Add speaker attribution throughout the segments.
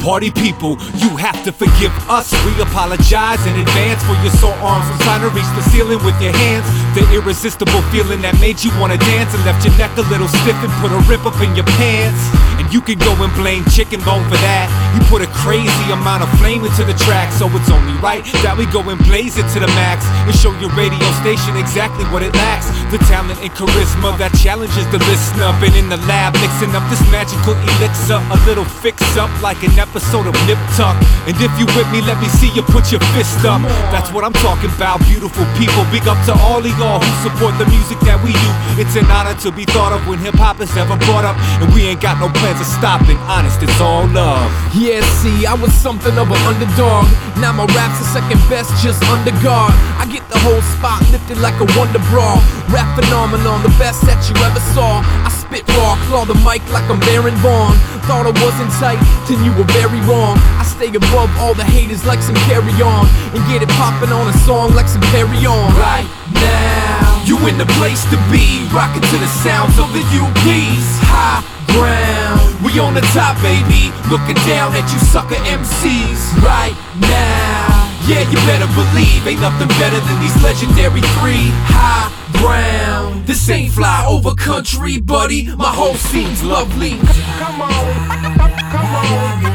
Speaker 1: Party people, you have to forgive us. We apologize in advance for your sore arms from trying to reach the ceiling with your hands. The irresistible feeling that made you wanna dance and left your neck a little stiff and put a rip up in your pants. And you can go and blame Chicken Bone for that. You put a crazy amount of flame into the track, so it's only right that we go and blaze it to the max and show your radio station exactly what it lacks. The talent and charisma that challenges the listener. Been in the lab mixing up this magical elixir, a little fix up like an episode of Nip Tuck. And if you with me, let me see you put your fist up. That's what I'm talking about, beautiful people. Big up to all of y'all who support the music that we do. It's an honor to be thought of when hip-hop is ever brought up, and we ain't got no plans of stopping. Honest, it's all love.
Speaker 2: Yeah, see, I was something of an underdog. Now my rap's the second best, just under guard. I get the whole spot lifted like a wonder bra. Rap phenomenon, the best that you ever saw. I spit raw, claw the mic like I'm Baron Vaughn. Thought I wasn't tight, then you were very wrong. I stay above all the haters like some Carry On, and get it poppin' on a song like some Carry On. Right now, you in the place to be, rockin' to the sounds of the UPs. High ground, we on the top, baby, looking down at you sucker MCs. Right now, yeah, you better believe ain't nothing better than these legendary three. High ground, this ain't fly over country, buddy, my whole scene's lovely. Come on, come on,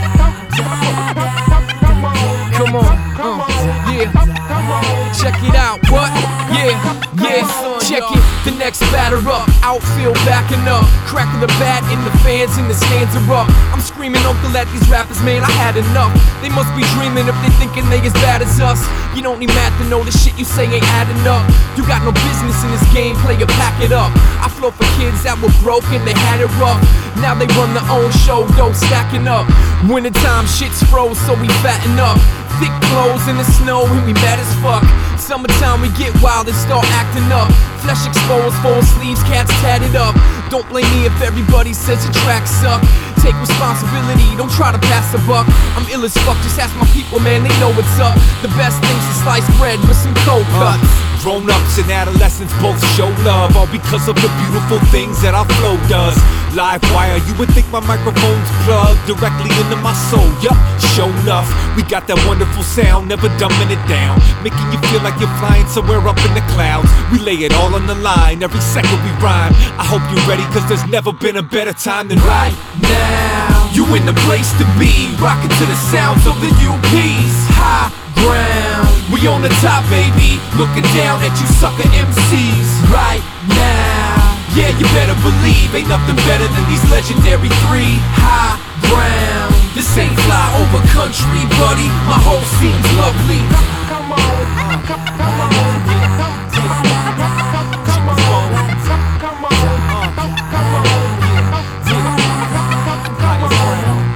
Speaker 2: come on, yeah, check it out, what? Yeah, check it, the next batter up, outfield backing up, cracking the bat in the fans and the stands are up. I'm screaming uncle at these rappers, man, I had enough. They must be dreaming if they thinking they as bad as us. You don't need math to know the shit you say ain't adding up. You got no business in this game, player, pack it up. I flow for kids that were broke and they had it rough. Now they run their own show, dough stacking up. Wintertime shit's froze, so we fatten up. Thick clothes in the snow and we mad as fuck. Summertime we get wild and start acting up. Flesh exposed, full sleeves, cats tatted up. Don't blame me if everybody says your tracks suck. Take responsibility, don't try to pass a buck. I'm ill as fuck, just ask my people, man, they know what's up. The best things is sliced bread with some cold cuts.
Speaker 1: Grown-ups and adolescents both show love, all because of the beautiful things that our flow does. Live wire, you would think my microphone's plugged directly into my soul. Yup, show enough, we got that wonderful sound, never dumbing it down, making you feel like you're flying somewhere up in the clouds. We lay it all on the line, every second we rhyme. I hope you're ready, cause there's never been a better time than right now. You in the place to be, rockin' to the sounds of the UPs. High ground, we on the top, baby, looking down at you sucker MCs. Right now, yeah, you better believe ain't nothing better than these legendary three. High ground, this ain't fly over country, buddy, my whole scene's lovely.